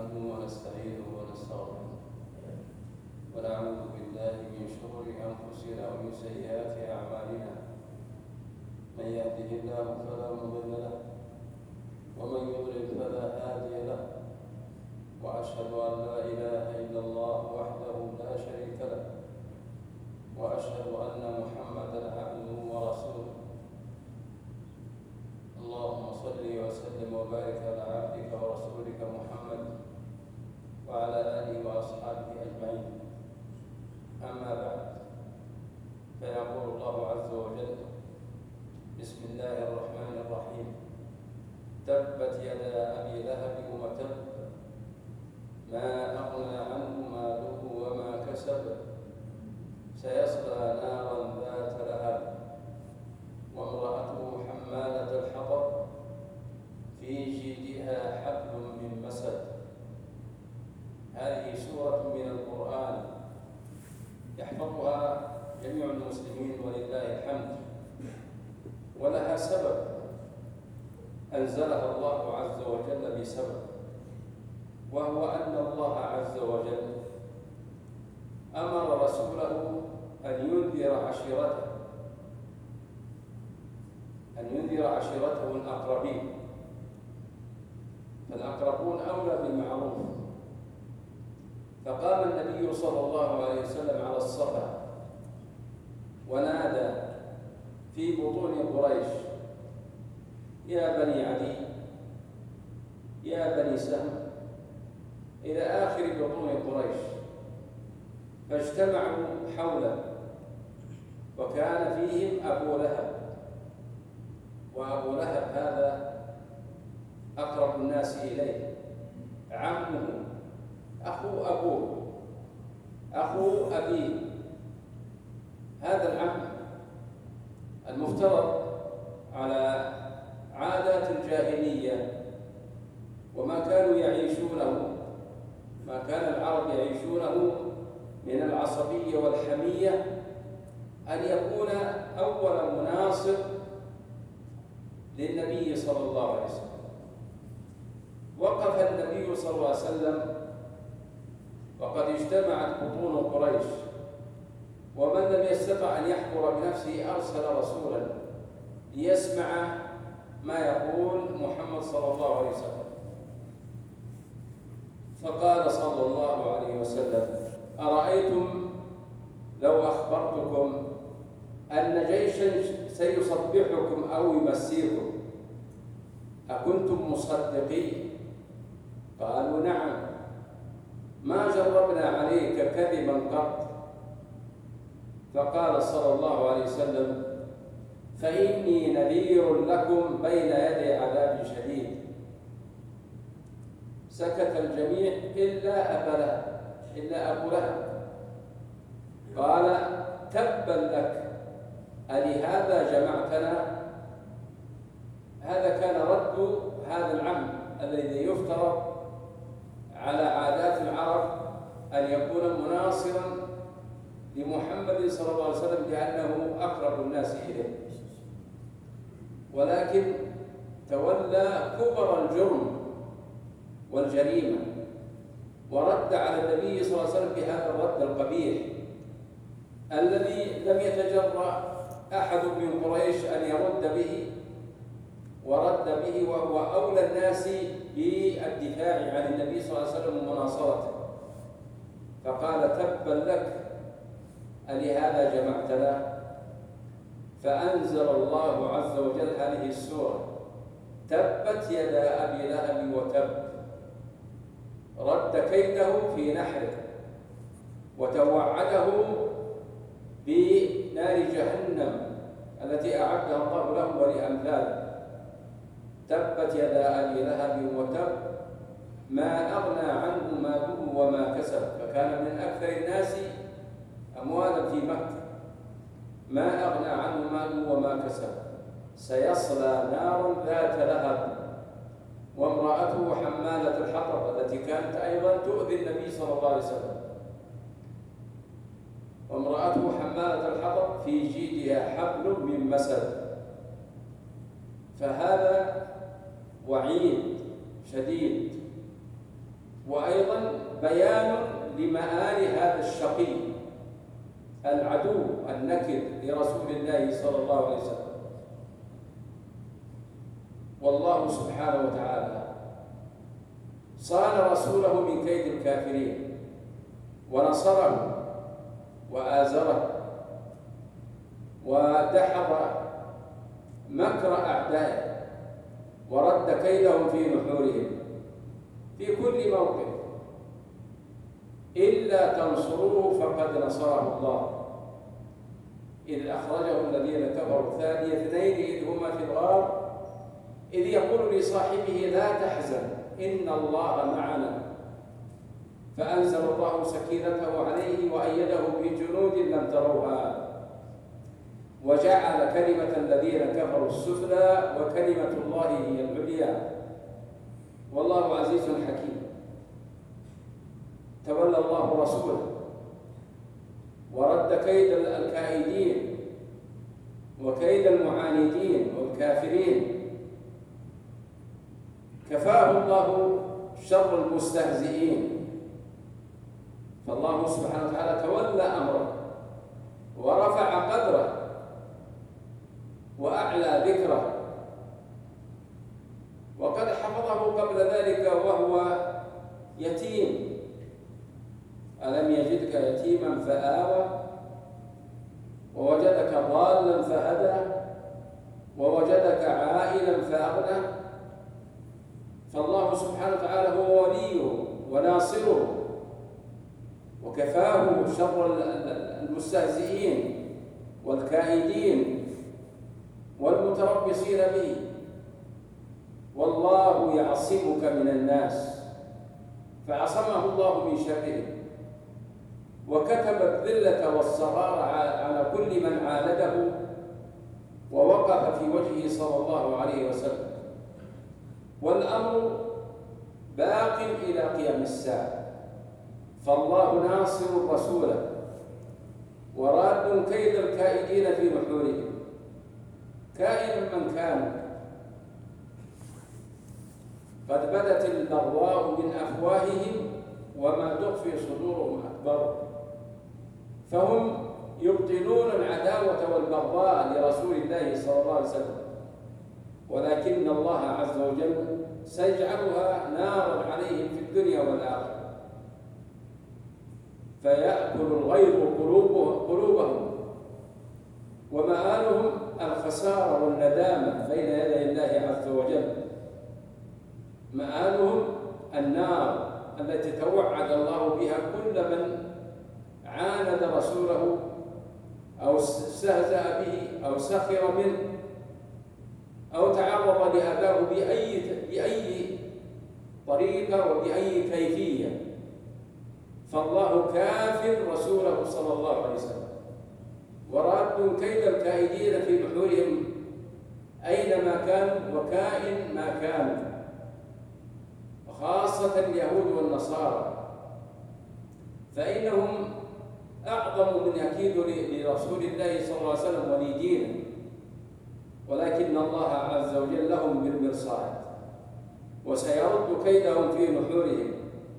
نحمده ونستعينه ونستغفره ونعوذ بالله من شرور أنفسنا ومن سيئات أعمالنا. من يهده الله فلا مضل له ومن يضلل فلا هادي له، وأشهد أن لا إله إلا الله وحده لا شريك له، وأشهد أن محمدا عبده ورسوله. اللهم صل وسلم وبارك على عبدك ورسولك محمد وعلى آله وأصحابه أجمعين. أما بعد، فيقول الله عز وجل: بسم الله الرحمن الرحيم. تبت يدا أبي لهب وتب، ما أغنى عنه ماله وما كسب، سيصلى نارا ذات لهب، وامرأته حمالة الحطب، في جيدها حبل من مسد. هذه سورة من القرآن يحفظها جميع المسلمين ولله الحمد، ولها سبب أنزلها الله عز وجل بسبب، وهو أن الله عز وجل أمر رسوله أن ينذر عشيرته الأقربين، فالأقربون أولى بالمعروف. فقام النبي صلى الله عليه وسلم على الصفا ونادى في بطون قريش: يا بني عدي، يا بني سهم، إلى آخر بطون قريش، فاجتمعوا حوله، وكان فيهم أبو لهب. وأبو لهب هذا أقرب الناس إليه، عمه، أخو أبوه، أخو أبيه. هذا العم المفترض على عادات الجاهلية وما كانوا يعيشونه، ما كان العرب يعيشونه من العصبية والحمية، أن يكون أول مناصر للنبي صلى الله عليه وسلم. وقف النبي صلى الله عليه وسلم وقد اجتمعت بطون قريش، ومن لم يستطع أن يحضر بنفسه أرسل رسولا ليسمع ما يقول محمد صلى الله عليه وسلم. فقال صلى الله عليه وسلم: أرأيتم لو أخبرتكم أن جيشا سيصبحكم أو يمسيكم، أكنتم مصدقين؟ قالوا: نعم، ما جربنا عليك كذبا قط. فقال صلى الله عليه وسلم: فإني نذير لكم بين يدي عذاب شديد. سكت الجميع إلا أبو لهب. قال: تبا لك، ألهذا جمعتنا؟ هذا كان رد هذا العم الذي يفترض على عادات العرب أن يكون مناصرا لمحمد صلى الله عليه وسلم لأنه أقرب الناس إليه، ولكن تولى كبر الجرم والجريمة، ورد على النبي صلى الله عليه وسلم بهذا الرد القبيح الذي لم يتجرأ أحد من قريش أن يرد به، ورد به وهو أولى الناس بالدفاع عن النبي صلى الله عليه وسلم ومناصرته. فقال: تبا لك، ألهذا جمعتنا؟ فأنزل الله عز وجل هذه السورة: تبت يدا أبي لهب وتب. رد كيده في نحره، وتوعده بنار جهنم التي أعدها الله له ولأمثاله. تبت يدا أبي لهب وتب، ما أغنى عنه ماله وما كسب. فكان من أكثر الناس أموالا في مكة. ما أغنى عنه ماله وما كسب، سيصلى نارا ذات لهب، وامرأته حمالة الحطب، التي كانت أيضا تؤذي النبي صلى الله عليه وسلم. وامرأته حمالة الحطب، في جيدها حبل من مسد. فهذا وعيد شديد وأيضا بيان لمآل هذا الشقي العدو النكد لرسول الله صلى الله عليه وسلم. والله سبحانه وتعالى صان رسوله من كيد الكافرين ونصره وآزره ودحض مكر أعدائه ورد كيدهم في نحورهم في كل موقف. إلا تنصروه فقد نصره الله إذ أخرجه الذين كفروا ثاني اثنين إذ هما في الغار إذ يقول لصاحبه لا تحزن إن الله معنا فأنزل الله سكينته عليه وأيده بجنود لم تروها وجعل كلمة الذين كفروا السفلى وكلمة الله هي العليا والله عزيز حكيم. تولى الله رسوله ورد كيد الكائدين وكيد المعاندين والكافرين. كفاه الله شر المستهزئين. فالله سبحانه وتعالى تولى أمره ورفع قدره وأعلى ذكره، وقد حفظه قبل ذلك وهو يتيم. ألم يجدك يتيما فآوى ووجدك ضالا فهدى ووجدك عائلا فأغنى. فالله سبحانه وتعالى هو وليه وناصره، وكفاه شر المستهزئين والكائدين والمتربصين به. والله يعصمك من الناس، فعصمه الله من شرهم وكتب الذلة والصغار على كل من عانده ووقف في وجهه صلى الله عليه وسلم. والأمر باق إلى قيام الساعة. فالله ناصر رسوله وراد كيد الكائدين في نحورهم كائن من كان. قد بدت البغضاء من أفواههم وما تخفي صدورهم أكبر. فهم يبطلون العداوة والبغضاء لرسول الله صلى الله عليه وسلم، ولكن الله عز وجل سيجعلها نارا عليهم في الدنيا والآخرة، فيأكل الغيظ قلوبهم ومآلهم الخسارة والندامة بين يدي الله عز وجل. مآلهم النار التي توعد الله بها كل من عاند رسوله أو استهزأ به أو سخر منه أو تعرض لأذاه بأي طريقة وبأي كيفية. فالله كافٍ رسوله صلى الله عليه وسلم وراد كيد الكائدين في نحورهم أينما كانوا وكائن ما كانوا، وخاصة اليهود والنصارى، فإنهم أعظم من يكيد لرسول الله صلى الله عليه وسلم ولدينه، ولكن الله عز وجل لهم بالمرصاد وسيرد كيدهم في نحورهم.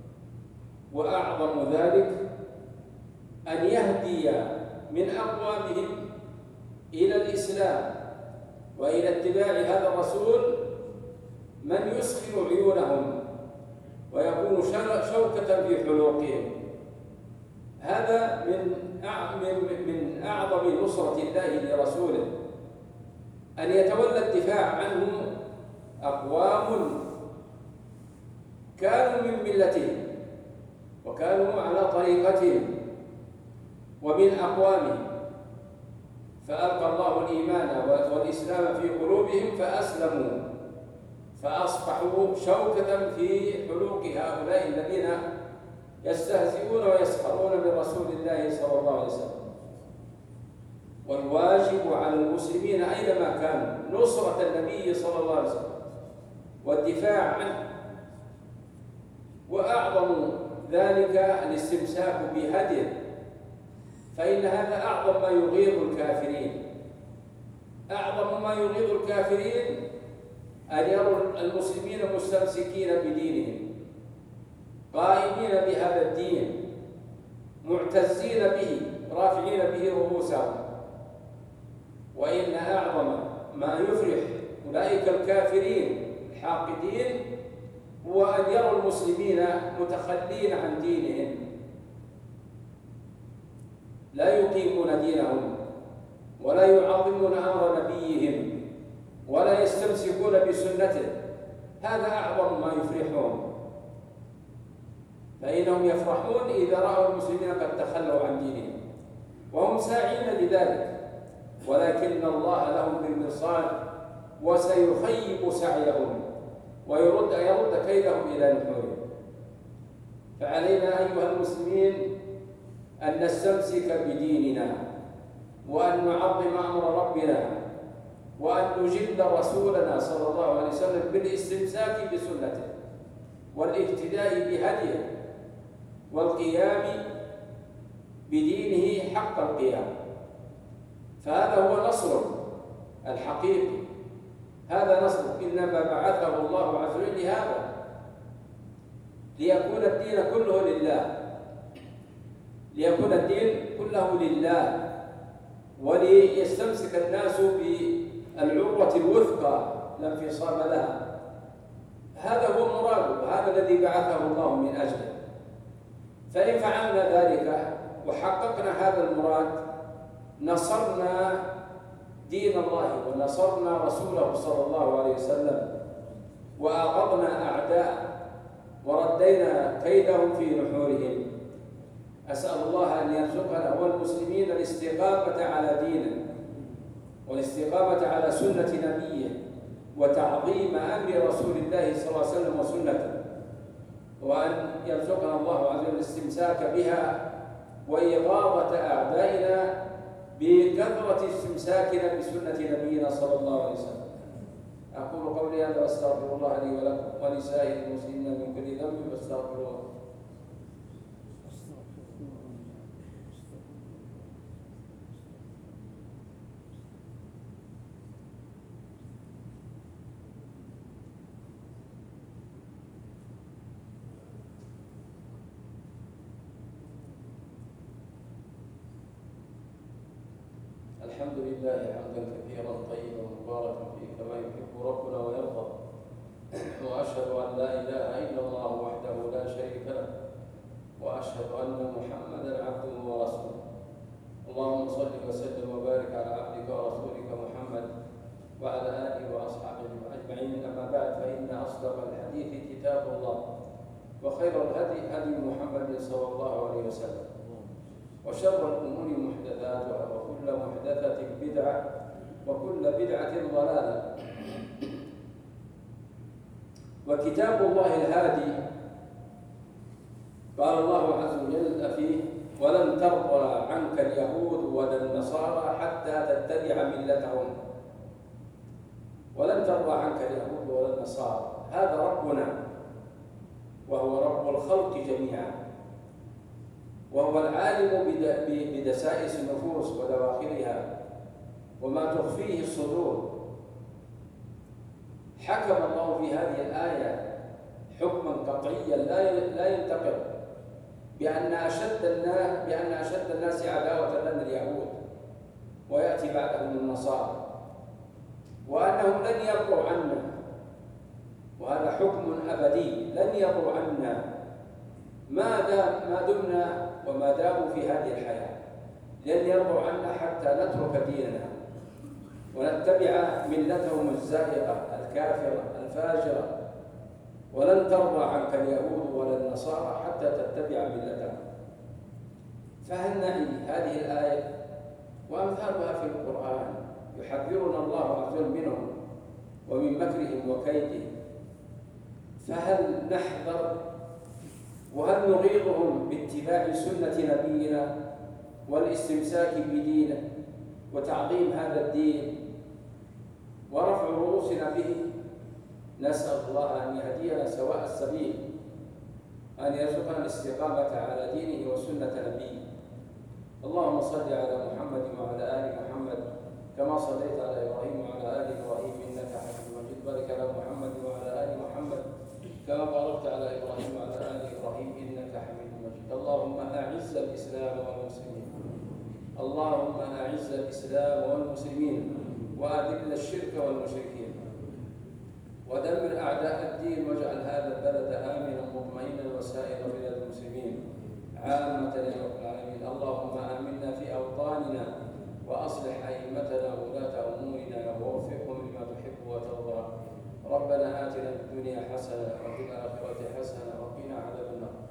وأعظم ذلك أن يهدي من أقوامهم إلى الإسلام وإلى اتباع هذا الرسول من يسخر عيونهم ويكون شوكة في حلوقهم. هذا من أعظم نصرة الله لرسوله، أن يتولى الدفاع عنهم أقوام كانوا من ملتهم وكانوا على طريقتهم ومن أقوامهم، فألقى الله الإيمان والإسلام في قلوبهم فأسلموا فأصبحوا شوكة في حلوق هؤلاء الذين يستهزئون ويسخرون من رسول الله صلى الله عليه وسلم. والواجب على المسلمين أينما كانوا نصرة النبي صلى الله عليه وسلم والدفاع عنه، وأعظم ذلك الاستمساك بهديه، فإن هذا أعظم ما يغيظ الكافرين. أعظم ما يغيظ الكافرين أن يروا المسلمين مستمسكين بدينهم قائمين بهذا الدين، معتزين به، رافعين به رؤوسهم. وإن أعظم ما يفرح أولئك الكافرين الحاقدين هو أن يروا المسلمين متخلين عن دينهم، لا يقيمون دينهم ولا يعظمون أمر نبيهم ولا يستمسكون بسنته. هذا أعظم ما يفرحهم، فإنهم يفرحون إذا رأوا المسلمين قد تخلوا عن دينهم، وهم ساعين لذلك، ولكن الله لهم بالمرصاد وسيخيب سعيهم ويرد كيدهم إلى نحورهم. فعلينا أيها المسلمين أن نستمسك بديننا، وأن نعظم أمر ربنا، وأن نجل رسولنا صلى الله عليه وسلم بالاستمساك بسنته والاهتداء بهديه والقيام بدينه حق القيام. فهذا هو نصر الحقيقي، هذا نصر إنما بعثه الله عز وجل لهذا، ليكون الدين كله لله، ليكون الدين كله لله، وليستمسك الناس بالعروة الوثقى لا انفصام لها. هذا هو مراده، وهذا الذي بعثه الله من أجله. فإن فعلنا ذلك وحققنا هذا المراد نصرنا دين الله ونصرنا رسوله صلى الله عليه وسلم، وأغضنا أعداء وردينا كيدهم في نحورهم. أسأل الله أن يرزقنا والمسلمين الاستقامة على دينه والاستقامة على سنة نبيه وتعظيم أمر رسول الله صلى الله عليه وسلم وسنته، وأن يرزقنا الله عز وجل الاستمساك بها وإغاظة أعدائنا بكثرة استمساكنا بسنة نبينا صلى الله عليه وسلم. أقول قولي هذا وأستغفر الله لي ولكم ولسائر المسلمين من كل ذنب فاستغفروه. الحمد لله حمدا كثيرا طيبا مباركا فيه كما يحب ربنا ويرضى، واشهد ان لا اله الا الله وحده لا شريك له، واشهد ان محمدا عبده ورسوله. اللهم صل وسلم وبارك على عبدك ورسولك محمد وعلى اله واصحابه اجمعين. اما بعد، فان اصدق الحديث كتاب الله، وخير الهدي هدي محمد صلى الله عليه وسلم، وشر الأمور محدثاتها، وكل محدثة بدعة، وكل بدعة ضلالة. وكتاب الله الهادي قال الله عز وجل فيه: ولن ترضى عنك اليهود ولا النصارى حتى تتبع ملتهم. ولن ترضى عنك اليهود ولا النصارى، هذا ربنا وهو رب الخلق جميعا، وهو العالم بدسائس النفوس ودواخلها وما تخفيه الصدور. حكم الله في هذه الآية حكما قطعيا لا ينتقد بأن أشد الناس عداوة لنا اليهود، ويأتي بعدهم النصارى، وأنهم لن يرضوا عنا، وهذا حكم أبدي، لن يرضوا عنا ما دمنا وما داموا في هذه الحياة، لن يرضوا عنا حتى نترك ديننا ونتبع ملتهم الزائغة الكافرة الفاجرة. ولن ترضى عنك اليهود ولا النصارى حتى تتبع ملتهم. فهل نعي هذه الآية وأمثالها في القرآن يحذرنا الله عز وجل منهم ومن مكرهم وكيدهم؟ فهل نحذر وهل نغيظهم باتباع سنة نبينا والاستمساك بدينه وتعظيم هذا الدين ورفع رؤوسنا به؟ نسأل الله أن يهدينا سواء السبيل، أن يرزقنا الاستقامة على دينه وسنة نبيه. اللهم صل على محمد وعلى آل محمد كما صليت على إبراهيم وعلى آل إبراهيم إنك حميد مجيد. بارك على محمد وعلى آل محمد كما باركت على إبراهيم وعلى آل إبراهيم الإسلام والمسلمين. اللهم أعز الإسلام والمسلمين وأذل الشرك والمشركين ودمر أعداء الدين واجعل هذا البلد آمنا مطمئنا وسائر بلاد المسلمين عامة يا رب العالمين. اللهم آمنا في أوطاننا وأصلح أئمتنا وولاة أمورنا ووفقهم لما تحب وترضى. ربنا آتنا في الدنيا حسنة وفي الآخرة حسنة وقنا عذاب النار.